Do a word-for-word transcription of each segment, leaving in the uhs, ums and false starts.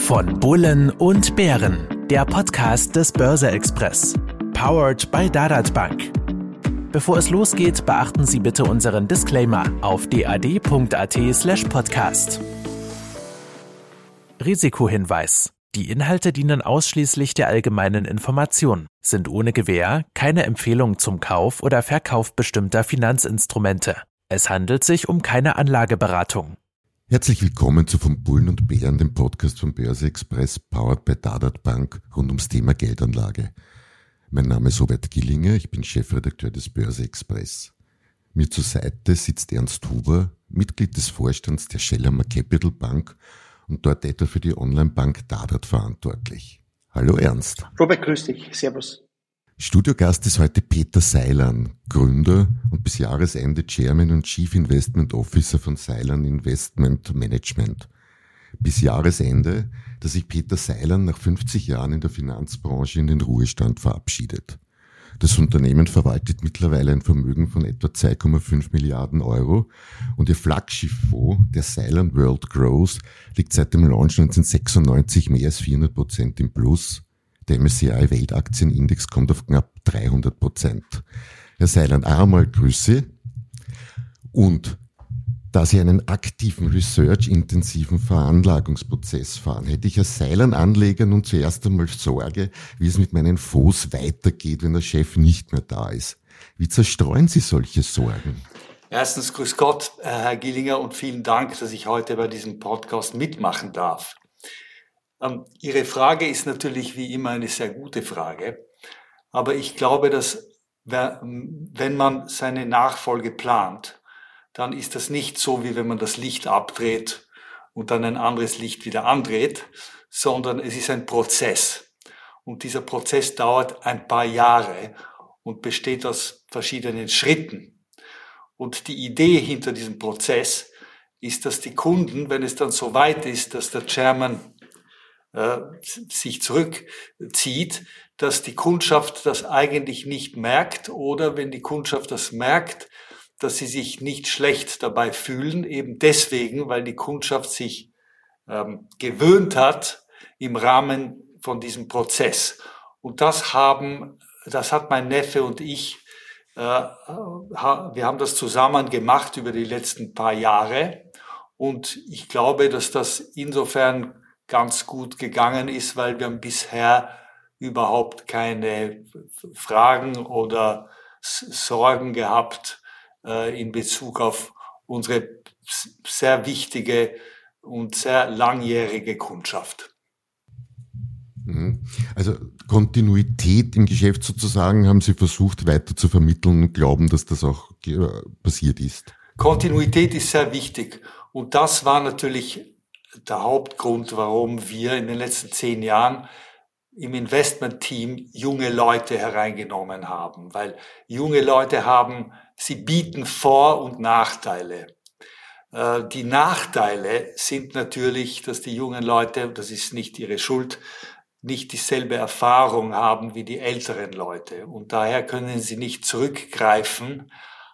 Von Bullen und Bären, der Podcast des Börse-Express. Powered by Dadat Bank. Bevor es losgeht, beachten Sie bitte unseren Disclaimer auf dad.at slash podcast. Risikohinweis. Die Inhalte dienen ausschließlich der allgemeinen Information, sind ohne Gewähr keine Empfehlung zum Kauf oder Verkauf bestimmter Finanzinstrumente. Es handelt sich um keine Anlageberatung. Herzlich willkommen zu Von Bullen und Bären, dem Podcast vom Börse Express, powered by Dadat Bank, rund ums Thema Geldanlage. Mein Name ist Robert Gillinger, ich bin Chefredakteur des Börse Express. Mir zur Seite sitzt Ernst Huber, Mitglied des Vorstands der Schellammer Capital Bank und dort etwa für die Online-Bank Dadat verantwortlich. Hallo Ernst. Robert, grüß dich. Servus. Studiogast ist heute Peter Seilan, Gründer und bis Jahresende Chairman und Chief Investment Officer von Seilan Investment Management. Bis Jahresende, dass sich Peter Seilan nach fünfzig Jahren in der Finanzbranche in den Ruhestand verabschiedet. Das Unternehmen verwaltet mittlerweile ein Vermögen von etwa zwei Komma fünf Milliarden Euro und ihr Flaggschifffonds, der Seilan World Growth, liegt seit dem Launch neunzehnhundertsechsundneunzig mehr als vierhundert Prozent im Plus. Der M S C I Weltaktienindex kommt auf knapp dreihundert Prozent. Herr Seilan, einmal Grüße. Und da Sie einen aktiven, research-intensiven Veranlagungsprozess fahren, hätte ich als Seilan-Anleger nun zuerst einmal Sorge, wie es mit meinen Fonds weitergeht, wenn der Chef nicht mehr da ist. Wie zerstreuen Sie solche Sorgen? Erstens, grüß Gott, Herr Gillinger, und vielen Dank, dass ich heute bei diesem Podcast mitmachen darf. Ähm, Ihre Frage ist natürlich wie immer eine sehr gute Frage, aber ich glaube, dass wenn man seine Nachfolge plant, dann ist das nicht so, wie wenn man das Licht abdreht und dann ein anderes Licht wieder andreht, sondern es ist ein Prozess. Und dieser Prozess dauert ein paar Jahre und besteht aus verschiedenen Schritten. Und die Idee hinter diesem Prozess ist, dass die Kunden, wenn es dann so weit ist, dass der Chairman äh, sich zurückzieht, dass die Kundschaft das eigentlich nicht merkt oder wenn die Kundschaft das merkt, dass sie sich nicht schlecht dabei fühlen, eben deswegen, weil die Kundschaft sich ähm, gewöhnt hat im Rahmen von diesem Prozess. Und das haben, das hat mein Neffe und ich, äh, ha, wir haben das zusammen gemacht über die letzten paar Jahre. Und ich glaube, dass das insofern ganz gut gegangen ist, weil wir bisher überhaupt keine Fragen oder Sorgen gehabt in Bezug auf unsere sehr wichtige und sehr langjährige Kundschaft. Also Kontinuität im Geschäft sozusagen haben Sie versucht weiter zu vermitteln und glauben, dass das auch passiert ist? Kontinuität ist sehr wichtig und das war natürlich der Hauptgrund, warum wir in den letzten zehn Jahren im Investment-Team junge Leute hereingenommen haben, weil junge Leute haben, sie bieten Vor- und Nachteile. Äh, die Nachteile sind natürlich, dass die jungen Leute, das ist nicht ihre Schuld, nicht dieselbe Erfahrung haben wie die älteren Leute. Und daher können sie nicht zurückgreifen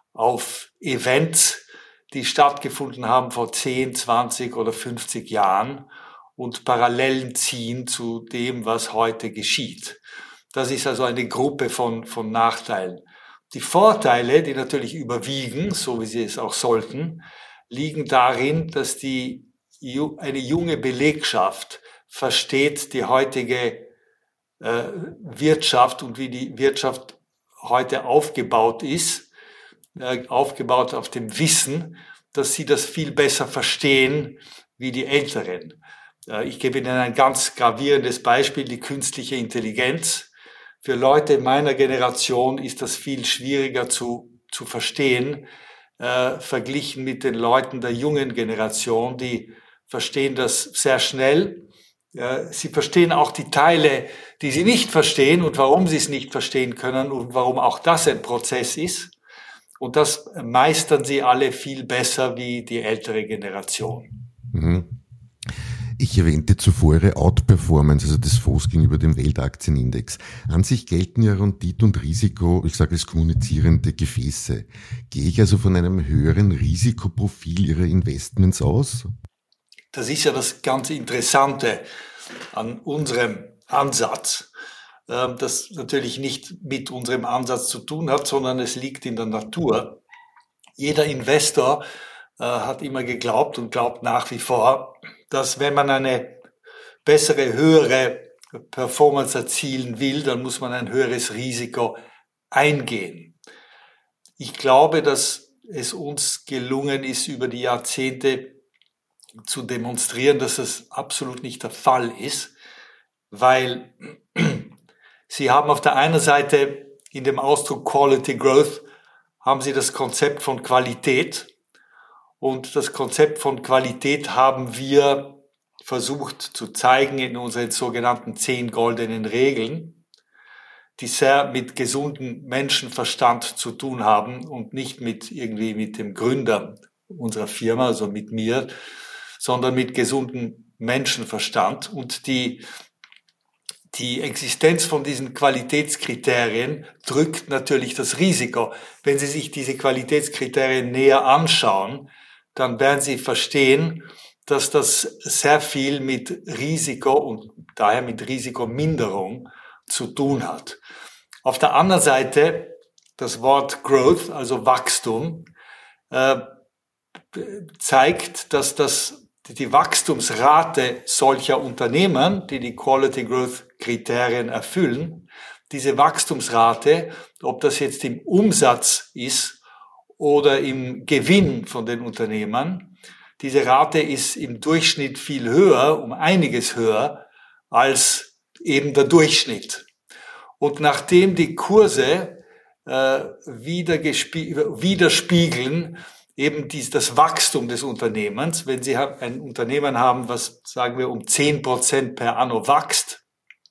auf Events, die stattgefunden haben vor zehn, zwanzig oder fünfzig Jahren und Parallelen ziehen zu dem, was heute geschieht. Das ist also eine Gruppe von, von Nachteilen. Die Vorteile, die natürlich überwiegen, so wie sie es auch sollten, liegen darin, dass die, eine junge Belegschaft versteht die heutige äh, Wirtschaft und wie die Wirtschaft heute aufgebaut ist, äh, aufgebaut auf dem Wissen, dass sie das viel besser verstehen wie die Älteren. Äh, ich gebe Ihnen ein ganz gravierendes Beispiel, die künstliche Intelligenz. Für Leute meiner Generation ist das viel schwieriger zu, zu verstehen, äh, verglichen mit den Leuten der jungen Generation, die verstehen das sehr schnell. Äh, sie verstehen auch die Teile, die sie nicht verstehen und warum sie es nicht verstehen können und warum auch das ein Prozess ist. Und das meistern sie alle viel besser wie die ältere Generation. Mhm. Ich erwähnte zuvor Ihre Outperformance, also des Fonds gegenüber dem Weltaktienindex. An sich gelten ja Rendite und Risiko, ich sage es kommunizierende Gefäße. Gehe ich also von einem höheren Risikoprofil Ihrer Investments aus? Das ist ja das ganz Interessante. an unserem Ansatz, das natürlich nicht mit unserem Ansatz zu tun hat, sondern es liegt in der Natur. Jeder Investor äh, hat immer geglaubt und glaubt nach wie vor, dass wenn man eine bessere, höhere Performance erzielen will, dann muss man ein höheres Risiko eingehen. Ich glaube, dass es uns gelungen ist, über die Jahrzehnte zu demonstrieren, dass das absolut nicht der Fall ist, weil Sie haben auf der einen Seite in dem Ausdruck Quality Growth haben Sie das Konzept von Qualität, und das Konzept von Qualität haben wir versucht zu zeigen in unseren sogenannten zehn goldenen Regeln, die sehr mit gesundem Menschenverstand zu tun haben und nicht mit irgendwie mit dem Gründer unserer Firma, also mit mir, sondern mit gesundem Menschenverstand. Und die Die Existenz von diesen Qualitätskriterien drückt natürlich das Risiko. Wenn Sie sich diese Qualitätskriterien näher anschauen, dann werden Sie verstehen, dass das sehr viel mit Risiko und daher mit Risikominderung zu tun hat. Auf der anderen Seite das Wort Growth, also Wachstum, äh, zeigt, dass das die Wachstumsrate solcher Unternehmen, die die Quality Growth Kriterien erfüllen, diese Wachstumsrate, ob das jetzt im Umsatz ist oder im Gewinn von den Unternehmen, diese Rate ist im Durchschnitt viel höher, um einiges höher als eben der Durchschnitt. Und nachdem die Kurse äh, widerspiegeln, eben dies, das Wachstum des Unternehmens, wenn Sie ein Unternehmen haben, was, sagen wir, um zehn Prozent per anno wächst,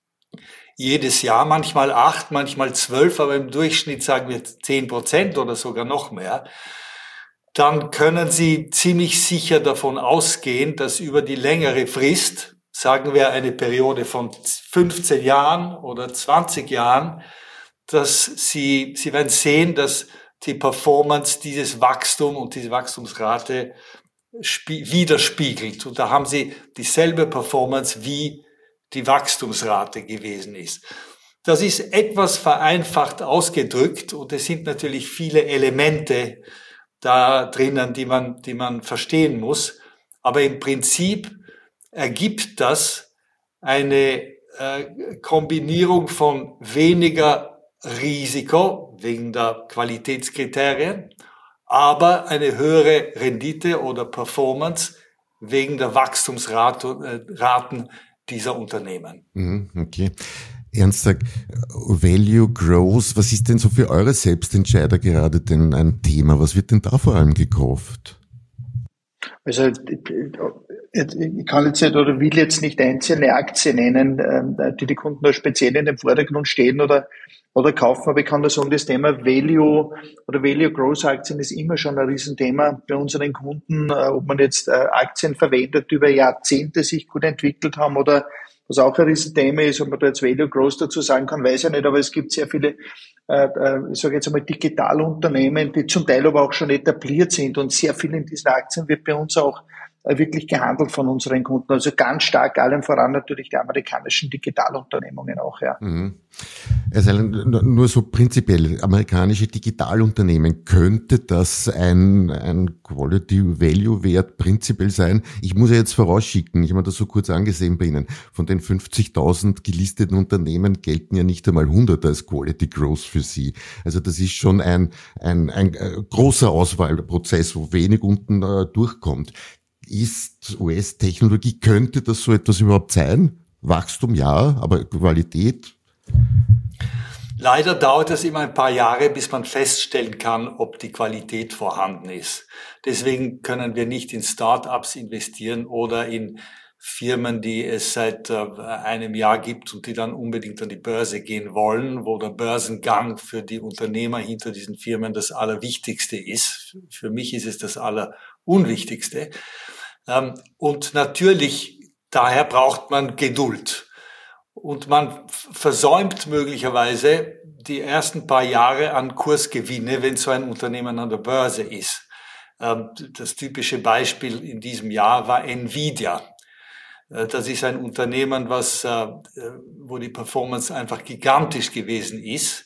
jedes Jahr, manchmal acht, manchmal zwölf, aber im Durchschnitt sagen wir zehn Prozent oder sogar noch mehr, dann können Sie ziemlich sicher davon ausgehen, dass über die längere Frist, sagen wir eine Periode von fünfzehn Jahren oder zwanzig Jahren, dass Sie, Sie werden sehen, dass die Performance dieses Wachstum und diese Wachstumsrate widerspiegelt. Und da haben Sie dieselbe Performance, wie die Wachstumsrate gewesen ist. Das ist etwas vereinfacht ausgedrückt, und es sind natürlich viele Elemente da drinnen, die man, die man verstehen muss. Aber im Prinzip ergibt das eine äh, Kombinierung von weniger Risiko wegen der Qualitätskriterien, aber eine höhere Rendite oder Performance wegen der Wachstumsraten dieser Unternehmen. Okay. Ernst sagt, Value Growth, was ist denn so für eure Selbstentscheider gerade denn ein Thema? Was wird denn da vor allem gekauft? Also ich kann jetzt nicht oder will jetzt nicht einzelne Aktien nennen, die die Kunden da speziell in dem Vordergrund stehen oder oder kaufen, aber ich kann da sagen, das Thema Value oder Value Growth Aktien ist immer schon ein Riesenthema bei unseren Kunden, ob man jetzt Aktien verwendet, die über Jahrzehnte sich gut entwickelt haben, oder was auch ein Riesenthema ist, ob man da jetzt Value Growth dazu sagen kann, weiß ich nicht, aber es gibt sehr viele, äh, ich sage jetzt einmal, Digitalunternehmen, die zum Teil aber auch schon etabliert sind, und sehr viel in diesen Aktien wird bei uns auch äh, wirklich gehandelt von unseren Kunden. Also ganz stark, allem voran natürlich die amerikanischen Digitalunternehmungen auch, ja. Mhm. Also nur so prinzipiell, amerikanische Digitalunternehmen, könnte das ein, ein Quality-Value-Wert prinzipiell sein? Ich muss ja jetzt vorausschicken, ich habe mir das so kurz angesehen bei Ihnen, von den fünfzigtausend gelisteten Unternehmen gelten ja nicht einmal hundert als Quality Growth für Sie. Also das ist schon ein, ein, ein großer Auswahlprozess, wo wenig unten äh, durchkommt. Ist U S-Technologie, könnte das so etwas überhaupt sein? Wachstum ja, aber Qualität? Leider dauert es immer ein paar Jahre, bis man feststellen kann, ob die Qualität vorhanden ist. Deswegen können wir nicht in Start-ups investieren oder in Firmen, die es seit äh, einem Jahr gibt und die dann unbedingt an die Börse gehen wollen, wo der Börsengang für die Unternehmer hinter diesen Firmen das Allerwichtigste ist. Für mich ist es das Allerunwichtigste. Ähm, und natürlich, daher braucht man Geduld. Und man versäumt möglicherweise die ersten paar Jahre an Kursgewinne, wenn so ein Unternehmen an der Börse ist. Das typische Beispiel in diesem Jahr war Nvidia. Das ist ein Unternehmen, was, wo die Performance einfach gigantisch gewesen ist.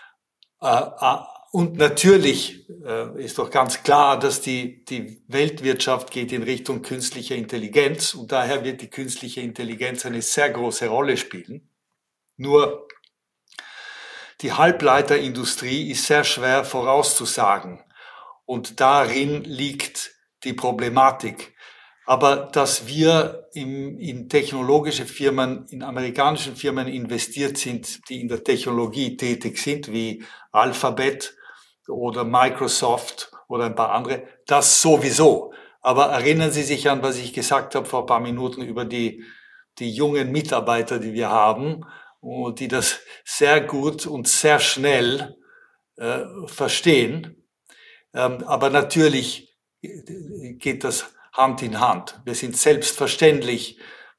Und natürlich ist doch ganz klar, dass die, die Weltwirtschaft geht in Richtung künstlicher Intelligenz und daher wird die künstliche Intelligenz eine sehr große Rolle spielen. Nur die Halbleiterindustrie ist sehr schwer vorauszusagen und darin liegt die Problematik. Aber dass wir in, in technologische Firmen, in amerikanischen Firmen investiert sind, die in der Technologie tätig sind, wie Alphabet oder Microsoft oder ein paar andere, das sowieso. Aber erinnern Sie sich an, was ich gesagt habe vor ein paar Minuten über die, die jungen Mitarbeiter, die wir haben, und die das sehr gut und sehr schnell äh, verstehen. Ähm, aber natürlich geht das Hand in Hand. Wir sind selbstverständlich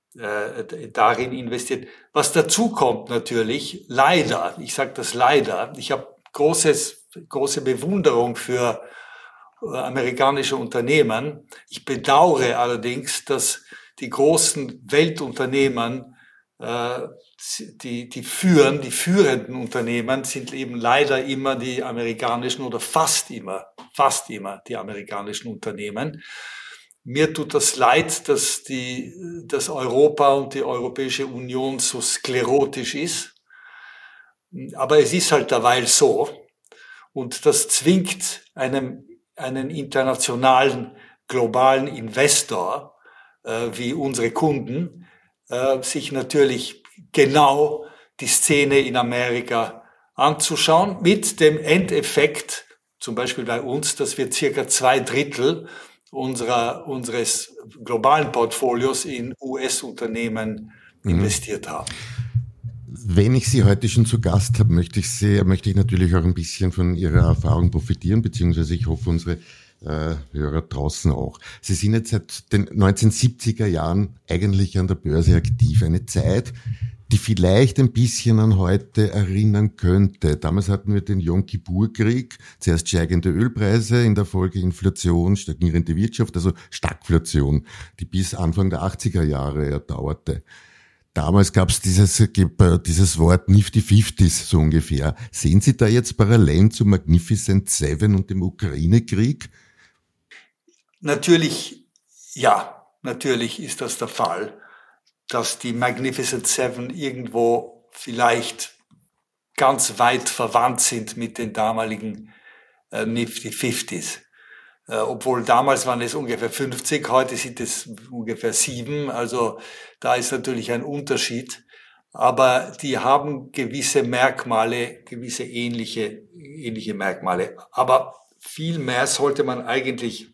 äh, darin investiert. Was dazu kommt natürlich, leider, ich sage das leider, ich habe großes, große Bewunderung für äh, amerikanische Unternehmen. Ich bedauere allerdings, dass die großen Weltunternehmen, äh, die, die führen, die führenden Unternehmen sind eben leider immer die amerikanischen oder fast immer, fast immer die amerikanischen Unternehmen. Mir tut das leid, dass die, dass Europa und die Europäische Union so sklerotisch ist. Aber es ist halt derweil so. Und das zwingt einem, einen internationalen, globalen Investor, äh, wie unsere Kunden, äh, sich natürlich genau die Szene in Amerika anzuschauen, mit dem Endeffekt, zum Beispiel bei uns, dass wir circa zwei Drittel unserer, unseres globalen Portfolios in U S-Unternehmen mhm. investiert haben. Wenn ich Sie heute schon zu Gast habe, möchte ich Sie, möchte ich natürlich auch ein bisschen von Ihrer Erfahrung profitieren, beziehungsweise ich hoffe, unsere äh, Hörer draußen auch. Sie sind jetzt seit den neunzehnhundertsiebziger Jahren eigentlich an der Börse aktiv. Eine Zeit, die vielleicht ein bisschen an heute erinnern könnte. Damals hatten wir den Yom Kippur-Krieg, zuerst steigende Ölpreise, in der Folge Inflation, stagnierende Wirtschaft, also Stagflation, die bis Anfang der achtziger Jahre dauerte. Damals gab es dieses, dieses Wort Nifty Fifties so ungefähr. Sehen Sie da jetzt Parallelen zu Magnificent Seven und dem Ukraine-Krieg? Natürlich, ja, natürlich ist das der Fall, dass die Magnificent Seven irgendwo vielleicht ganz weit verwandt sind mit den damaligen äh, Nifty Fifties. Äh, obwohl damals waren es ungefähr fünfzig, heute sind es ungefähr sieben, also da ist natürlich ein Unterschied. Aber die haben gewisse Merkmale, gewisse ähnliche, ähnliche Merkmale. Aber viel mehr sollte man eigentlich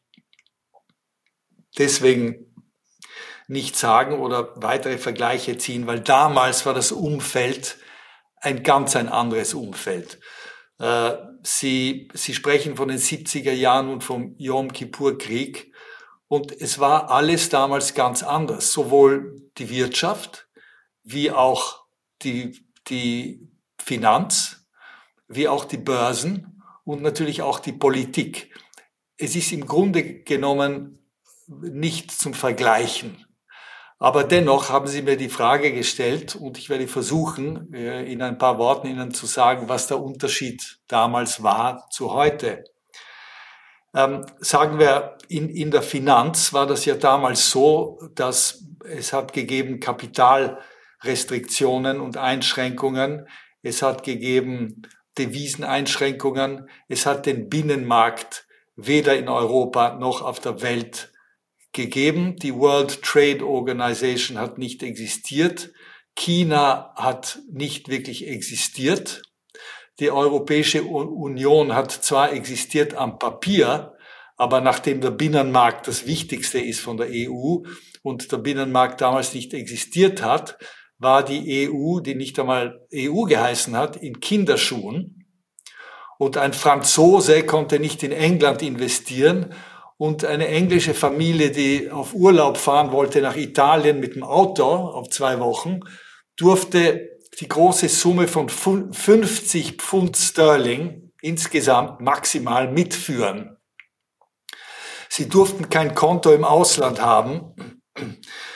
deswegen nicht sagen oder weitere Vergleiche ziehen, weil damals war das Umfeld ein ganz ein anderes Umfeld. Äh, Sie, Sie sprechen von den siebziger Jahren und vom Yom Kippur-Krieg und es war alles damals ganz anders. Sowohl die Wirtschaft wie auch die, die Finanz, wie auch die Börsen und natürlich auch die Politik. Es ist im Grunde genommen nicht zum Vergleichen. Aber dennoch haben Sie mir die Frage gestellt und ich werde versuchen, in ein paar Worten Ihnen zu sagen, was der Unterschied damals war zu heute. Ähm, sagen wir, in, in der Finanz war das ja damals so, dass es hat gegeben Kapitalrestriktionen und Einschränkungen, es hat gegeben Deviseneinschränkungen, es hat den Binnenmarkt weder in Europa noch auf der Welt gegeben. Die World Trade Organization hat nicht existiert. China hat nicht wirklich existiert. Die Europäische Union hat zwar existiert am Papier, aber nachdem der Binnenmarkt das Wichtigste ist von der E U und der Binnenmarkt damals nicht existiert hat, war die E U, die nicht einmal E U geheißen hat, in Kinderschuhen. Und ein Franzose konnte nicht in England investieren. Und eine englische Familie, die auf Urlaub fahren wollte nach Italien mit dem Auto auf zwei Wochen, durfte die große Summe von fünfzig Pfund Sterling insgesamt maximal mitführen. Sie durften kein Konto im Ausland haben.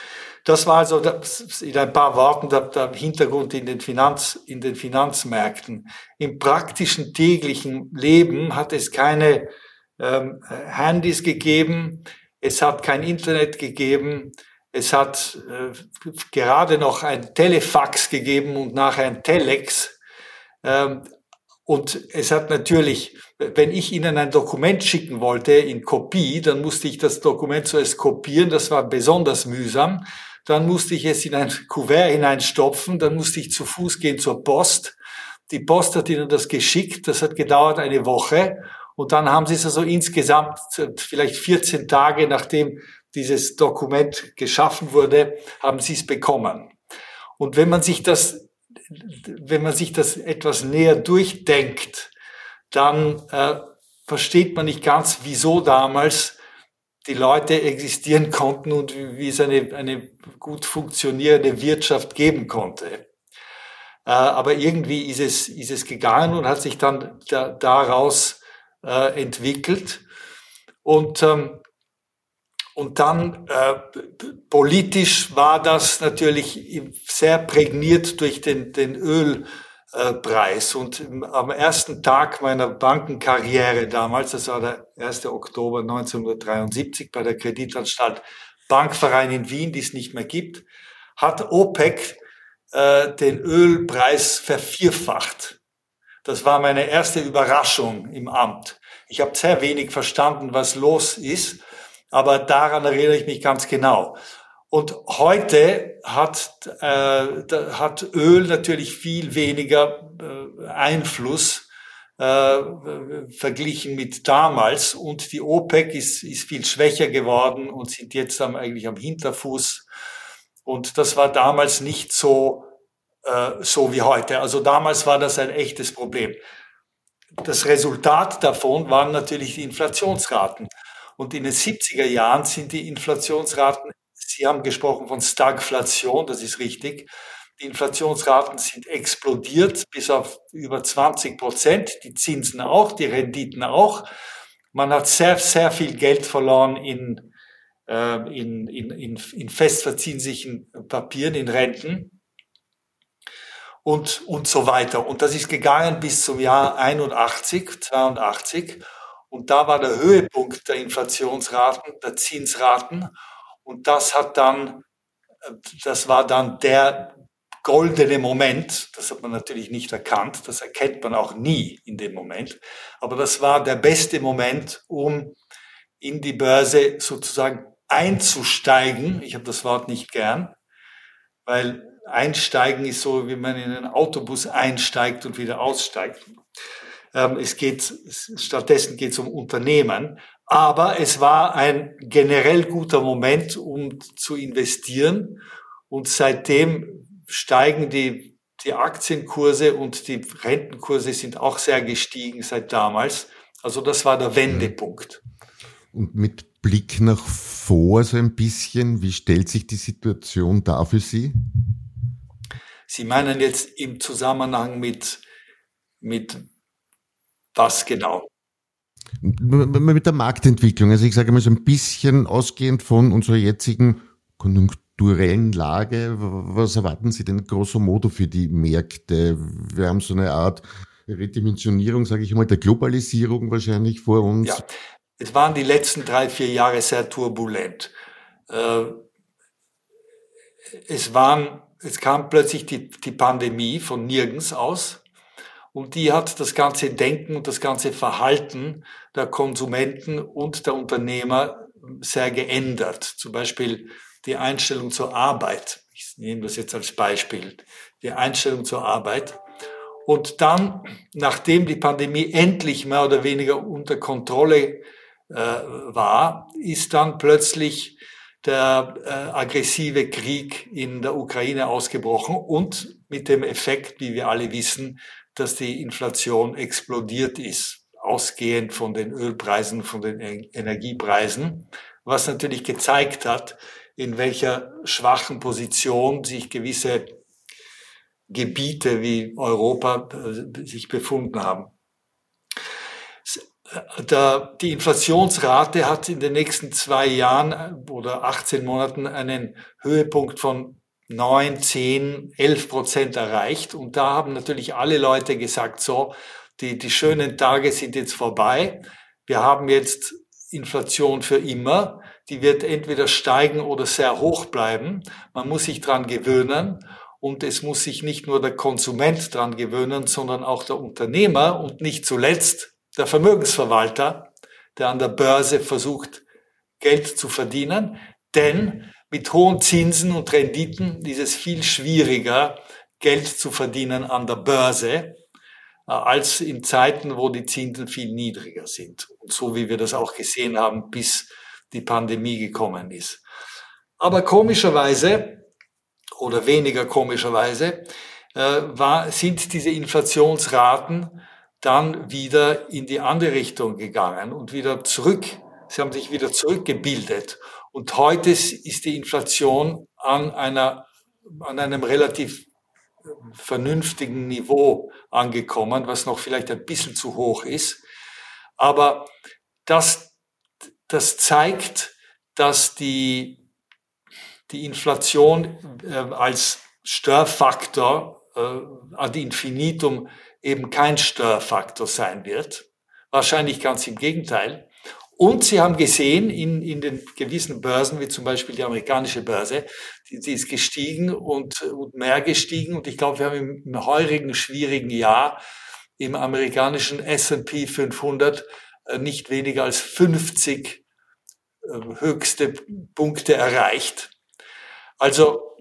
das war also das, in ein paar Worten der, der Hintergrund in den Finanz, in den Finanzmärkten. Im praktischen täglichen Leben hat es keine ähm, Handys gegeben, es hat kein Internet gegeben, es hat äh, gerade noch ein Telefax gegeben und nachher ein Telex. Ähm, und es hat natürlich, wenn ich Ihnen ein Dokument schicken wollte in Kopie, dann musste ich das Dokument zuerst kopieren, das war besonders mühsam. Dann musste ich es in ein Kuvert hineinstopfen, dann musste ich zu Fuß gehen zur Post. Die Post hat Ihnen das geschickt, das hat gedauert eine Woche. Und dann haben Sie es also insgesamt vielleicht vierzehn Tage, nachdem dieses Dokument geschaffen wurde, haben Sie es bekommen. Und wenn man sich das, wenn man sich das etwas näher durchdenkt, dann äh, versteht man nicht ganz, wieso damals die Leute existieren konnten und wie es eine, eine gut funktionierende Wirtschaft geben konnte. Äh, aber irgendwie ist es, ist es gegangen und hat sich dann da, daraus äh, entwickelt. Und, ähm, und dann äh, politisch war das natürlich sehr prägniert durch den, den Ölpreis. Und am ersten Tag meiner Bankenkarriere damals, das war der erste Oktober neunzehnhundertdreiundsiebzig bei der Kreditanstalt Bankverein in Wien, die es nicht mehr gibt, hat OPEC äh, den Ölpreis vervierfacht. Das war meine erste Überraschung im Amt. Ich habe sehr wenig verstanden, was los ist, aber daran erinnere ich mich ganz genau. Und heute hat, äh, hat Öl natürlich viel weniger äh, Einfluss äh, verglichen mit damals. Und die OPEC ist, ist viel schwächer geworden und sind jetzt am, eigentlich am Hinterfuß. Und das war damals nicht so, äh, so wie heute. Also damals war das ein echtes Problem. Das Resultat davon waren natürlich die Inflationsraten. Und in den siebziger Jahren sind die Inflationsraten, Sie haben gesprochen von Stagflation, das ist richtig. Die Inflationsraten sind explodiert bis auf über zwanzig Prozent, die Zinsen auch, die Renditen auch. Man hat sehr, sehr viel Geld verloren in, äh, in, in, in, in festverzinslichen Papieren, in Renten und, und so weiter. Und das ist gegangen bis zum Jahr einundachtzig, zweiundachtzig. Und da war der Höhepunkt der Inflationsraten, der Zinsraten. Und das hat dann, das war dann der goldene Moment. Das hat man natürlich nicht erkannt. Das erkennt man auch nie in dem Moment. Aber das war der beste Moment, um in die Börse sozusagen einzusteigen. Ich habe das Wort nicht gern, weil einsteigen ist so, wie man in einen Autobus einsteigt und wieder aussteigt. Es geht, stattdessen geht es um Unternehmen. Aber es war ein generell guter Moment, um zu investieren. Und seitdem steigen die, die Aktienkurse und die Rentenkurse sind auch sehr gestiegen seit damals. Also das war der Wendepunkt. Und mit Blick nach vor so ein bisschen, wie stellt sich die Situation dar für Sie? Sie meinen jetzt im Zusammenhang mit, mit was genau? Mit der Marktentwicklung. Also ich sage mal so ein bisschen ausgehend von unserer jetzigen konjunkturellen Lage. Was erwarten Sie denn grosso modo für die Märkte? Wir haben so eine Art Redimensionierung, sage ich mal, der Globalisierung wahrscheinlich vor uns. Ja, es waren die letzten drei, vier Jahre sehr turbulent. Es waren, es kam plötzlich die, die Pandemie von nirgends aus. Und die hat das ganze Denken und das ganze Verhalten der Konsumenten und der Unternehmer sehr geändert. Zum Beispiel die Einstellung zur Arbeit. Ich nehme das jetzt als Beispiel. Die Einstellung zur Arbeit. Und dann, nachdem die Pandemie endlich mehr oder weniger unter Kontrolle äh, war, ist dann plötzlich der äh, aggressive Krieg in der Ukraine ausgebrochen und mit dem Effekt, wie wir alle wissen, dass die Inflation explodiert ist, ausgehend von den Ölpreisen, von den Energiepreisen, was natürlich gezeigt hat, in welcher schwachen Position sich gewisse Gebiete wie Europa sich befunden haben. der, die Inflationsrate hat in den nächsten zwei Jahren oder achtzehn Monaten einen Höhepunkt von neun, zehn, elf Prozent erreicht. Und da haben natürlich alle Leute gesagt, so, die, die schönen Tage sind jetzt vorbei. Wir haben jetzt Inflation für immer. Die wird entweder steigen oder sehr hoch bleiben. Man muss sich dran gewöhnen. Und es muss sich nicht nur der Konsument dran gewöhnen, sondern auch der Unternehmer und nicht zuletzt der Vermögensverwalter, der an der Börse versucht, Geld zu verdienen. Denn mit hohen Zinsen und Renditen ist es viel schwieriger, Geld zu verdienen an der Börse, als in Zeiten, wo die Zinsen viel niedriger sind. Und so wie wir das auch gesehen haben, bis die Pandemie gekommen ist. Aber komischerweise, oder weniger komischerweise, äh, war, sind diese Inflationsraten dann wieder in die andere Richtung gegangen und wieder zurück. Sie haben sich wieder zurückgebildet. Und heute ist die Inflation an einer, an einem relativ vernünftigen Niveau angekommen, was noch vielleicht ein bisschen zu hoch ist. Aber das, das zeigt, dass die die Inflation äh, als Störfaktor äh, ad infinitum eben kein Störfaktor sein wird. Wahrscheinlich ganz im Gegenteil. Und Sie haben gesehen, in, in den gewissen Börsen, wie zum Beispiel die amerikanische Börse, die, die ist gestiegen und, und mehr gestiegen. Und ich glaube, wir haben im, im heurigen, schwierigen Jahr im amerikanischen S und P fünfhundert äh, nicht weniger als fünfzig äh, höchste Punkte erreicht. Also,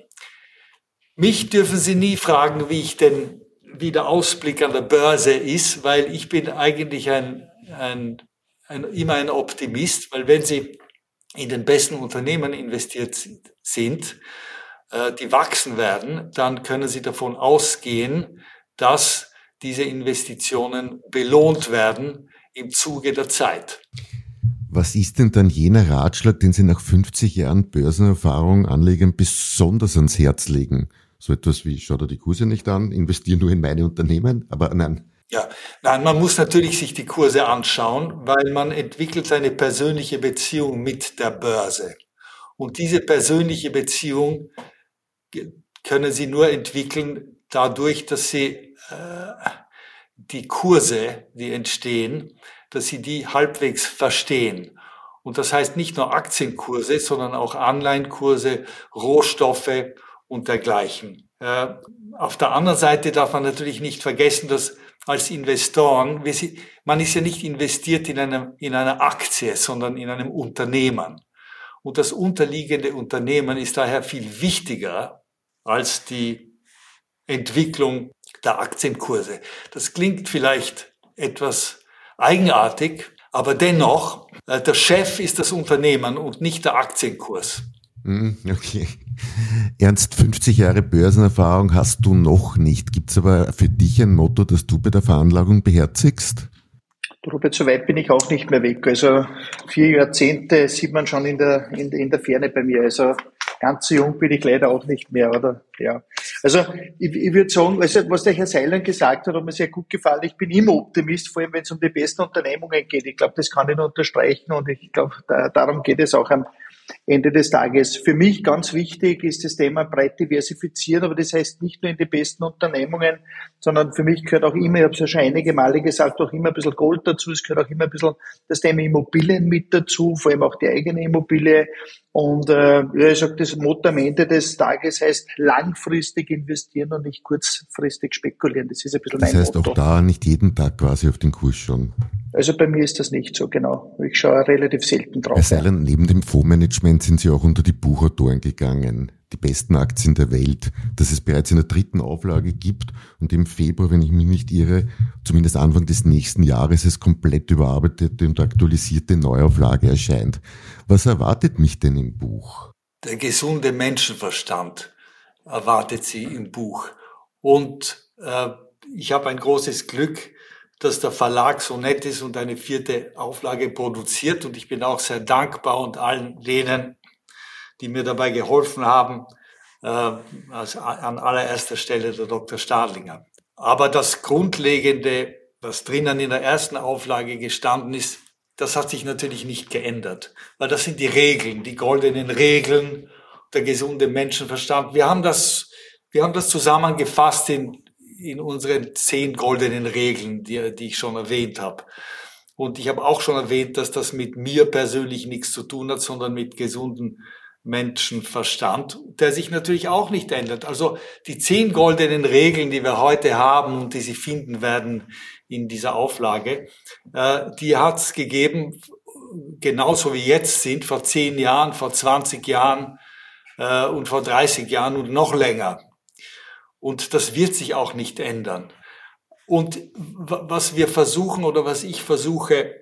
mich dürfen Sie nie fragen, wie ich denn, wie der Ausblick an der Börse ist, weil ich bin eigentlich ein, ein, ein, immer ein Optimist, weil wenn Sie in den besten Unternehmen investiert sind, äh, die wachsen werden, dann können Sie davon ausgehen, dass diese Investitionen belohnt werden im Zuge der Zeit. Was ist denn dann jener Ratschlag, den Sie nach fünfzig Jahren Börsenerfahrung Anlegern besonders ans Herz legen? So etwas wie, schau dir die Kurse nicht an, investiere nur in meine Unternehmen, aber nein. Ja, nein, man muss natürlich sich die Kurse anschauen, weil man entwickelt eine persönliche Beziehung mit der Börse. Und diese persönliche Beziehung können Sie nur entwickeln dadurch, dass Sie äh, die Kurse, die entstehen, dass Sie die halbwegs verstehen. Und das heißt nicht nur Aktienkurse, sondern auch Anleihenkurse, Rohstoffe und dergleichen. Äh, auf der anderen Seite darf man natürlich nicht vergessen, dass als Investoren, wir sind, man ist ja nicht investiert in einem, in einer Aktie, sondern in einem Unternehmen. Und das unterliegende Unternehmen ist daher viel wichtiger als die Entwicklung der Aktienkurse. Das klingt vielleicht etwas eigenartig, aber dennoch, äh, der Chef ist das Unternehmen und nicht der Aktienkurs. Okay. Ernst, fünfzig Jahre Börsenerfahrung hast du noch nicht. Gibt's aber für dich ein Motto, das du bei der Veranlagung beherzigst? Robert, so weit bin ich auch nicht mehr weg. Also vier Jahrzehnte sieht man schon in der, in, in der Ferne bei mir. Also ganz so jung bin ich leider auch nicht mehr, oder? Ja. Also ich, ich würde sagen, also was der Herr Seiler gesagt hat, hat mir sehr gut gefallen. Ich bin immer Optimist, vor allem wenn es um die besten Unternehmungen geht. Ich glaube, das kann ich nur unterstreichen und ich glaube, da, darum geht es auch am Ende des Tages. Für mich ganz wichtig ist das Thema breit diversifizieren, aber das heißt nicht nur in die besten Unternehmungen, sondern für mich gehört auch immer, ich habe es ja schon einige Male gesagt, auch immer ein bisschen Gold dazu, es gehört auch immer ein bisschen das Thema Immobilien mit dazu, vor allem auch die eigene Immobilie. Und äh, ja, ich sage, das Motto am Ende des Tages heißt langfristig investieren und nicht kurzfristig spekulieren. Das ist ein bisschen mein Motto. Das heißt auch da nicht jeden Tag quasi auf den Kurs schauen. Also bei mir ist das nicht so, genau. Ich schaue relativ selten drauf. Herr Seiler, neben dem Fondsmanagement sind Sie auch unter die Buchautoren gegangen. Die besten Aktien der Welt, das es bereits in der dritten Auflage gibt und im Februar, wenn ich mich nicht irre, zumindest Anfang des nächsten Jahres es komplett überarbeitete und aktualisierte Neuauflage erscheint. Was erwartet mich denn im Buch? Der gesunde Menschenverstand erwartet Sie im Buch. Und äh, ich habe ein großes Glück, dass der Verlag so nett ist und eine vierte Auflage produziert. Und ich bin auch sehr dankbar und allen denen, die mir dabei geholfen haben, äh, also an allererster Stelle der Doktor Stadlinger. Aber das Grundlegende, was drinnen in der ersten Auflage gestanden ist, das hat sich natürlich nicht geändert. Weil das sind die Regeln, die goldenen Regeln, der gesunde Menschenverstand. Wir haben das, wir haben das zusammengefasst in, in unseren zehn goldenen Regeln, die, die ich schon erwähnt habe. Und ich habe auch schon erwähnt, dass das mit mir persönlich nichts zu tun hat, sondern mit gesundem Menschenverstand, der sich natürlich auch nicht ändert. Also die zehn goldenen Regeln, die wir heute haben und die Sie finden werden in dieser Auflage, äh, die hat es gegeben, genauso wie jetzt sind, vor zehn Jahren, vor zwanzig Jahren äh, und vor dreißig Jahren und noch länger. Und das wird sich auch nicht ändern. Und was wir versuchen oder was ich versuche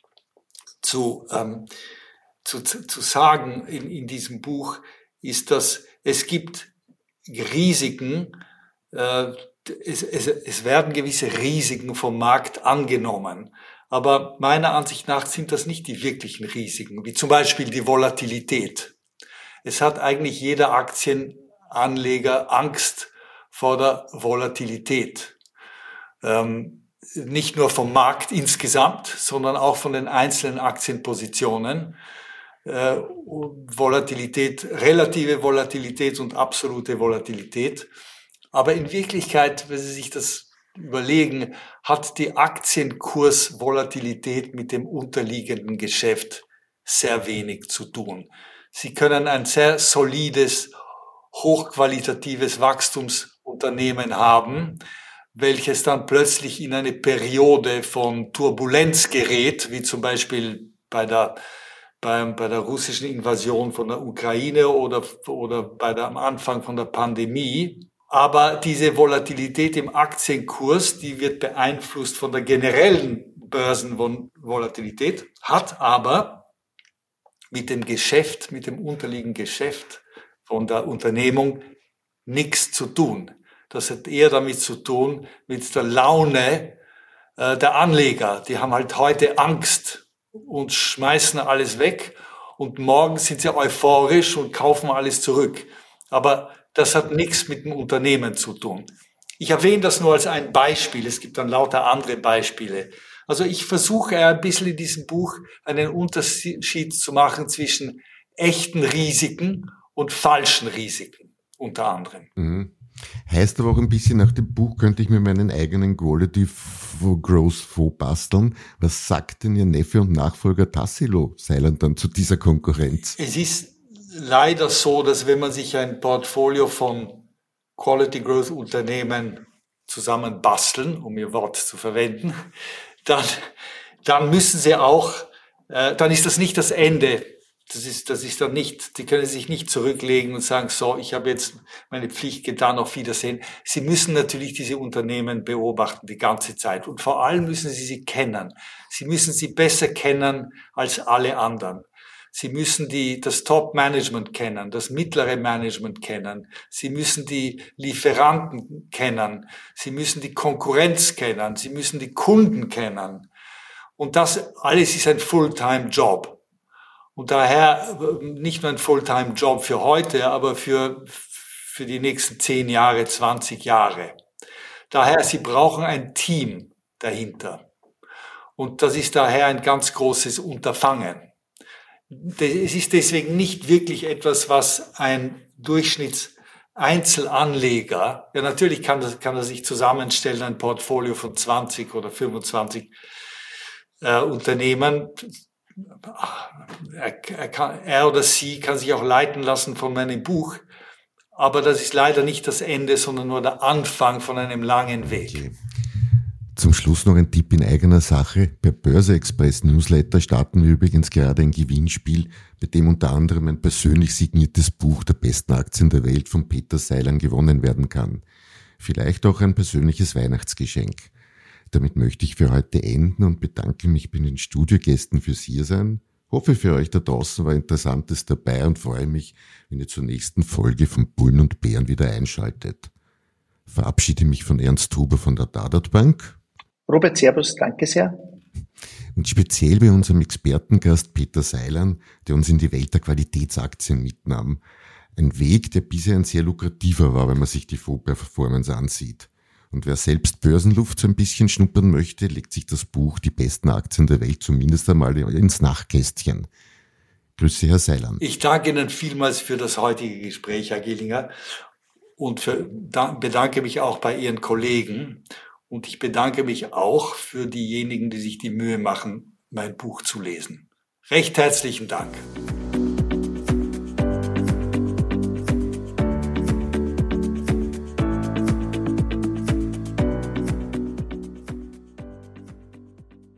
zu, ähm, zu, zu sagen in, in diesem Buch, ist, dass es gibt Risiken, äh, es, es, es werden gewisse Risiken vom Markt angenommen. Aber meiner Ansicht nach sind das nicht die wirklichen Risiken, wie zum Beispiel die Volatilität. Es hat eigentlich jeder Aktienanleger Angst vor der Volatilität. Ähm, nicht nur vom Markt insgesamt, sondern auch von den einzelnen Aktienpositionen. Äh, Volatilität, relative Volatilität und absolute Volatilität. Aber in Wirklichkeit, wenn Sie sich das überlegen, hat die Aktienkursvolatilität mit dem unterliegenden Geschäft sehr wenig zu tun. Sie können ein sehr solides, hochqualitatives Wachstumsunternehmen haben, welches dann plötzlich in eine Periode von Turbulenz gerät, wie zum Beispiel bei der, bei, bei der russischen Invasion von der Ukraine oder, oder bei der, am Anfang von der Pandemie. Aber diese Volatilität im Aktienkurs, die wird beeinflusst von der generellen Börsenvolatilität, hat aber mit dem Geschäft, mit dem unterliegenden Geschäft von der Unternehmung nichts zu tun. Das hat eher damit zu tun, mit der Laune äh, der Anleger. Die haben halt heute Angst und schmeißen alles weg und morgen sind sie euphorisch und kaufen alles zurück. Aber das hat nichts mit dem Unternehmen zu tun. Ich erwähne das nur als ein Beispiel. Es gibt dann lauter andere Beispiele. Also ich versuche ein bisschen in diesem Buch einen Unterschied zu machen zwischen echten Risiken und falschen Risiken, unter anderem. Mhm. Heißt aber auch ein bisschen, nach dem Buch könnte ich mir meinen eigenen Quality Growth Fonds basteln. Was sagt denn Ihr Neffe und Nachfolger Tassilo Seiland dann zu dieser Konkurrenz? Es ist leider so, dass wenn man sich ein Portfolio von Quality Growth Unternehmen zusammen basteln, um Ihr Wort zu verwenden, dann, dann müssen Sie auch, äh, dann ist das nicht das Ende. Das ist, das ist dann nicht, die können sich nicht zurücklegen und sagen, so, ich habe jetzt meine Pflicht getan, auf Wiedersehen. Sie müssen natürlich diese Unternehmen beobachten die ganze Zeit. Und vor allem müssen Sie sie kennen. Sie müssen sie besser kennen als alle anderen. Sie müssen die, das Top-Management kennen, das mittlere Management kennen. Sie müssen die Lieferanten kennen. Sie müssen die Konkurrenz kennen. Sie müssen die Kunden kennen. Und das alles ist ein Fulltime-Job. Und daher nicht nur ein Fulltime-Job für heute, aber für, für die nächsten zehn Jahre, zwanzig Jahre. Daher, Sie brauchen ein Team dahinter. Und das ist daher ein ganz großes Unterfangen. Es ist deswegen nicht wirklich etwas, was ein Durchschnittseinzelanleger, ja natürlich kann, das, kann er sich zusammenstellen, ein Portfolio von zwanzig oder fünfundzwanzig äh, Unternehmen. Er, er, kann, er oder sie kann sich auch leiten lassen von meinem Buch, aber das ist leider nicht das Ende, sondern nur der Anfang von einem langen Weg. Okay. Zum Schluss noch ein Tipp in eigener Sache. Per Börse Express Newsletter starten wir übrigens gerade ein Gewinnspiel, bei dem unter anderem ein persönlich signiertes Buch der besten Aktien der Welt von Peter Seilan gewonnen werden kann. Vielleicht auch ein persönliches Weihnachtsgeschenk. Damit möchte ich für heute enden und bedanke mich bei den Studiogästen fürs Hiersein. Hoffe, für euch da draußen war Interessantes dabei und freue mich, wenn ihr zur nächsten Folge von Bullen und Bären wieder einschaltet. Verabschiede mich von Ernst Huber von der Dadat Bank. Robert, servus, danke sehr. Und speziell bei unserem Expertengast Peter Seilan, der uns in die Welt der Qualitätsaktien mitnahm. Ein Weg, der bisher ein sehr lukrativer war, wenn man sich die Fondsperformance ansieht. Und wer selbst Börsenluft so ein bisschen schnuppern möchte, legt sich das Buch Die besten Aktien der Welt zumindest einmal ins Nachtkästchen. Grüße, Herr Seilan. Ich danke Ihnen vielmals für das heutige Gespräch, Herr Gillinger, und für, da, bedanke mich auch bei Ihren Kollegen. Und ich bedanke mich auch für diejenigen, die sich die Mühe machen, mein Buch zu lesen. Recht herzlichen Dank.